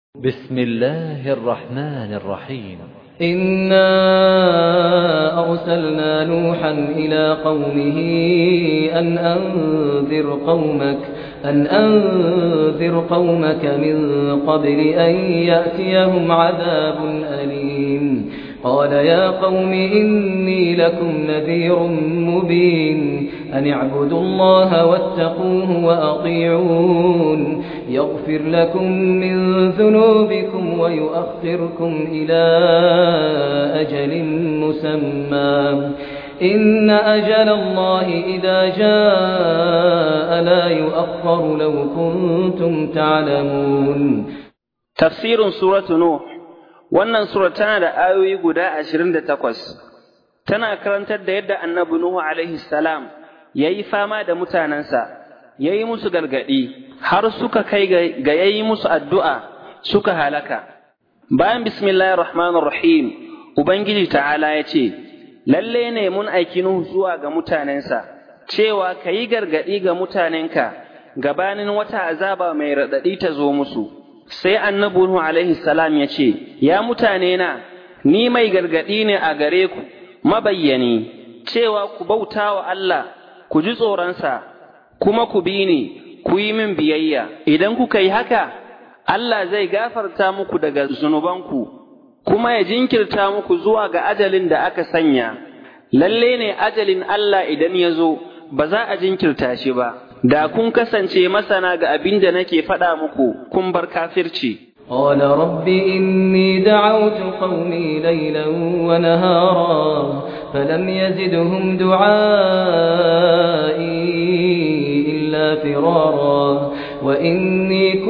بسم الله الرحمن الرحيم. إنا أرسلنا نوحا إلى قومه أن أنذر قومك من قبل أن يأتيهم عذاب أليم. قال يا قوم إني لكم نذير مبين أن اعبدوا الله واتقوه وأطيعون يغفر لكم من ذنوبكم ويؤخركم إلى أجل مسمى إن أجل الله إذا جاء لا يؤخر لو كنتم تعلمون. تفسير سورة نوح. wannan sura tana da ayoyi guda 28 tana karantar da yadda annabi Nuhu alaihi salam yayi fama da mutanansa yayi musu gargadi har suka kai ga yayi musu addu'a suka halaka. Bayan bismillahir rahmanir rahim ubangiji ta'ala yace lalle ne mun aiki Nuhu zuwa ga mutanansa cewa kai gargadi ga mutanenka gabanin wata azaba mai radadi ta zo musu. Sai annabi Nuhu alaihi salam ya ce, ya mutane na, ni mai gargaɗi ne a gare ku, mabayyani, cewa ku bauta wa Allah, ku ji tsoronsa, kuma ku bi ni, ku yi min biyayya. Idan kuka yi haka, Allah zai gafarta muku daga zunubanku, kuma ya jinkirta muku zuwa ga ajalin da aka sanya. Lalle ne ajalin Allah idan ya zo, ba za a jinkirta shi ba. Da kun kasance masana ga abin da nake faɗa muku kun bar kafirci. قال رب إني دعوت قومي ليلا ونهارا فلم يزدهم دعائي إلا فرارا وإني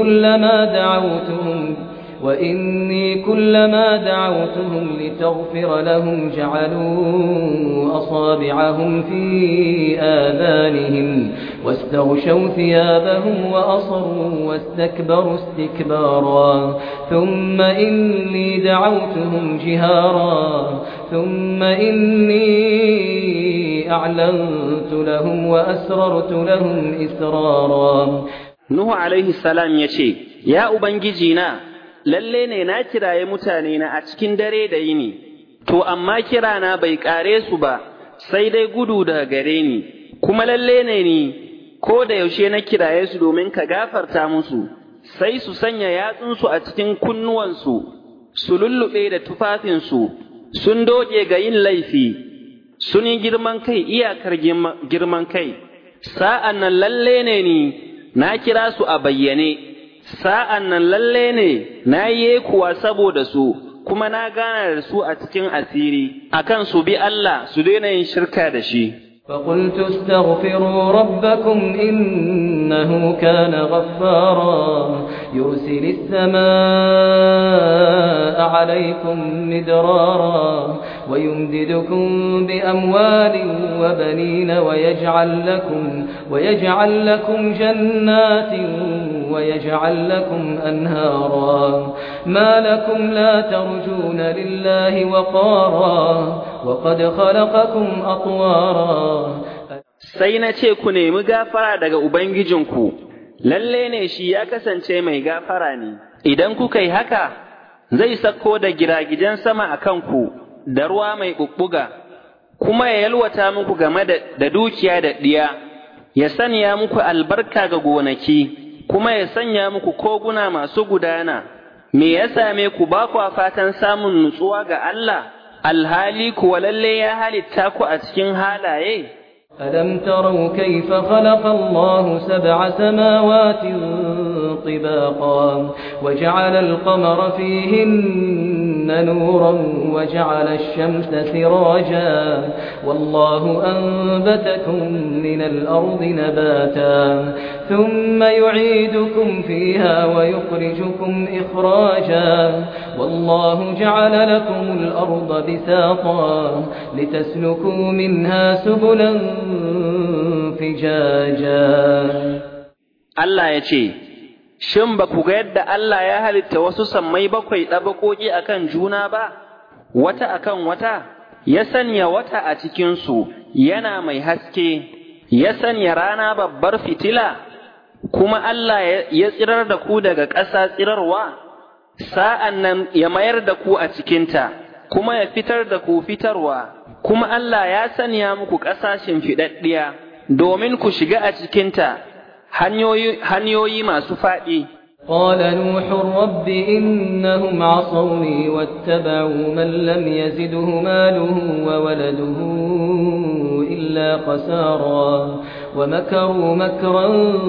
كلما دعوتهم لتغفر لهم جعلوا أصابعهم في آذانهم واستغشوا ثيابهم وأصروا واستكبروا استكبارا ثم إني دعوتهم جهارا ثم إني أعلنت لهم وأسررت لهم إسرارا. Nuhu alaihi salam ya ce, Ya Ubangijina, lalle ne na kiraye mutane na a cikin dare da yini, to amma kirana bai ƙare su ba, sai dai gudu daga gare ni, kuma lalle ne ni, ko da yaushe na kiraye su domin ka gafarta musu, sai su sanya yatsunsu a cikin kunnuwansu, su lullube da tufafinsu, sun doge ga yin laifi, sun yi girman kai iyakar girman kai, sa'an nan lalle ne ni, na kira su a bayyane, sa'an nan lalle ne na yi kuwa saboda su, kuma na gana da su a cikin asiri, akan su bi Allah su daina yin shirka da shi. فقلت استغفروا ربكم إنه كان غفارا يرسل السماء عليكم مدرارا ويمددكم بأموال وبنين ويجعل لكم جنات ويجعل لكم أنهارا ما لكم لا ترجون لله وقارا وقد خلقكم أطوارا. Sai na ce ku nemi gafara daga Ubangijinku, lalle ne shi ya kasance mai gafara ne, idan kuka yi haka, zai sako da giragijen sama a kanku da ruwa mai ɓuɓɓuga, kuma ya yalwata muku game da dukiya da ɗiya, ya sanya muku albarka ga gonaki, kuma ya sanya muku koguna masu gudana. Me ya same ku ba kwa fatan samun nutsuwa ga Allah, alhali kuwa lalle ya halitta ku a cikin halaye? ألم تروا كيف خلق الله 7 سماوات طباقا وجعل القمر فيهن نورا وجعل الشمس سراجا والله أنبتكم من الأرض نباتا ثم يعيدكم فيها ويخرجكم إخراجا والله جعل لكم الأرض بساطا لتسلكوا منها سبلا Allah ya ce, Shin ba ku ga yadda Allah ya halitta wasu sammai bakwai ɗabaƙoƙi a kan juna ba, wata akan wata, ya sanya wata a cikinsu yana mai haske, ya sanya rana babbar fitila, kuma Allah ya tsirar da ku daga ƙasa tsirarwa, sa'an nan ya mayar da ku a cikinta, kuma ya fitar da ku fitarwa, kuma Allah ya sanya muku ƙasashen fiɗaɗɗiya domin ku shiga a cikinta hanyoyi masu faɗi. قال نوح رب إنهم عصوني واتبعوا من لم يزده ماله وولده إلا خسارا ومكروا مكرا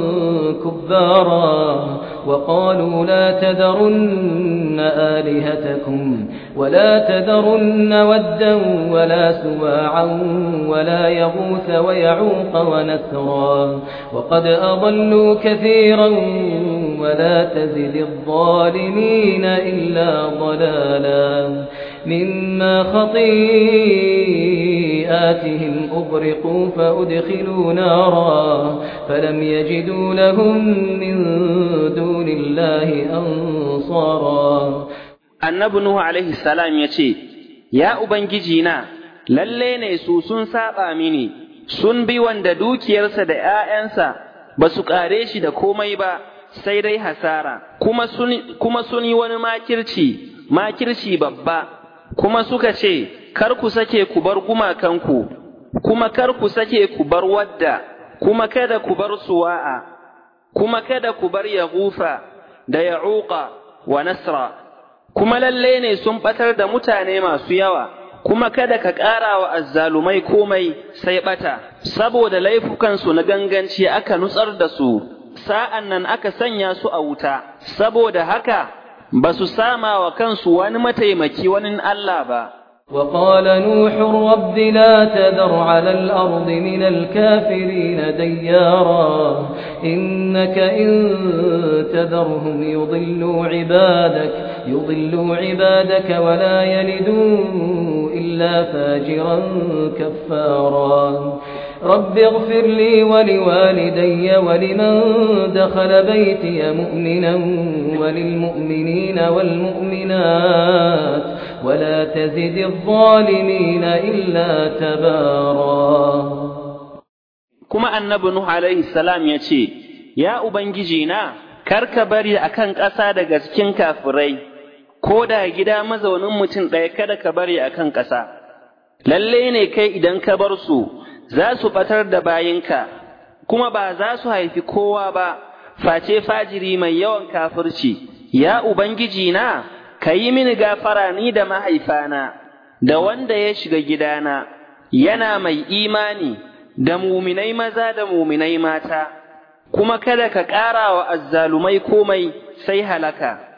كبارا وقالوا لا تذرن آلهتكم ولا تذرن ودا ولا سواعا ولا يغوث ويعوق ونسرا وقد أضلوا كثيرا ولا تزد الظالمين إلا ضلالا مما خطيئاتهم أغرقوا فأدخلوا نارا فلم يجدوا لهم من دون الله أنصارا. Annabi Nuhu alaihi salam ya ce, Ya Ubangijina, lalle ne su sun saba mini, sun bi wanda dukiyarsa da ‘ya'yansa ba su ƙare shi da komai ba, sai dai hasara, kuma sun yi wani makirci babba, kuma suka ce, Kar ku sake ku bar gumakanku, kuma kar ku sake ku bar wadda, kuma kada ku bar suwa'a, kuma kada ku bar yagufa da ya'uqa wa nasra. Kuma lalle ne sun ɓatar da mutane masu yawa, kuma kada ka ƙara wa azzalumai komai sai ɓata, saboda laifukansu na ganganci aka nutsar da su, sa'an nan aka sanya su a wuta, saboda haka ba su sama wa kansu wani mataimaki wani Allah ba. وقال نوح رب لا تذر على الأرض من الكافرين ديارا إنك إن تذرهم يضلوا عبادك ولا يلدوا إلا فاجرا كفارا رب اغفر لي ولوالدي ولمن دخل بيتي مؤمنا وللمؤمنين والمؤمنات ولا تزد الظالمين إلا تبارا. كما النبي نوح عليه السلام يقول يا أبنجينا karka bari akan ƙasa daga cikin kafirai ko da gida mazaunin mutum ɗaya kada ka bari akan ƙasa. Lalle ne kai idan ka bar su za su ɓatar da bayinka, kuma ba za su haifi kowa ba, face fajiri mai yawan kafirci. Ya Ubangiji na, ka yi mini gafara ni da mahaifana, da wanda ya shiga gidana, yana mai imani, da muminai maza da muminai mata, kuma kada ka ƙara wa azzalumai komai sai halaka.